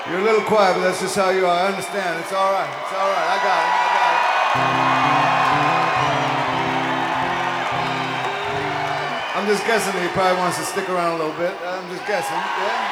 You're a little quiet, but that's just how you are. I understand. It's all right. It's all right. I got it. I got it. I'm just guessing that he probably wants to stick around a little bit. I'm just guessing. Yeah.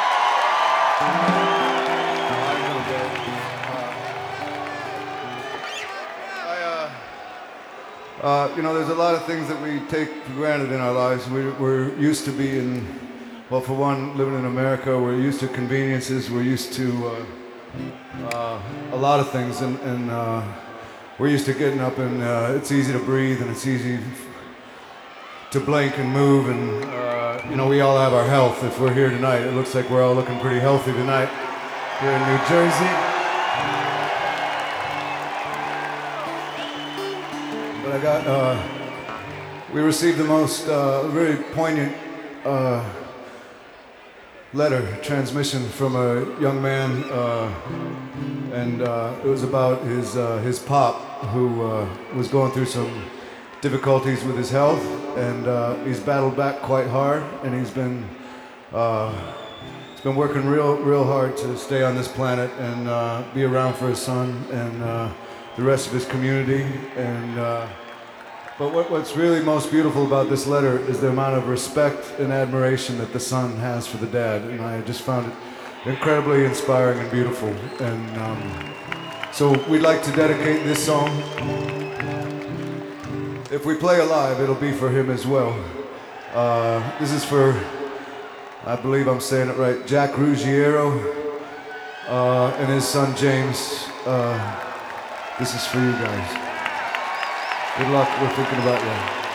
There's a lot of things that we take for granted in our lives. We're used to being, well, for one, living in America, we're used to conveniences, we're used to a lot of things, and we're used to getting up and it's easy to breathe and it's easy to blink and move, and we all have our health. If we're here tonight, it looks like we're all looking pretty healthy tonight here in New Jersey. But we received the most very poignant transmission from a young man, and it was about his pop, who was going through some difficulties with his health, and he's battled back quite hard, and he's been working real hard to stay on this planet and be around for his son and the rest of his community. And but what's really most beautiful about this letter is the amount of respect and admiration that the son has for the dad, and I just found it incredibly inspiring and beautiful. And so we'd like to dedicate this song. If we play it live, it'll be for him as well. This is for, I believe I'm saying it right, Jack Ruggiero and his son James. This is for you guys. Good luck. We're thinking about you.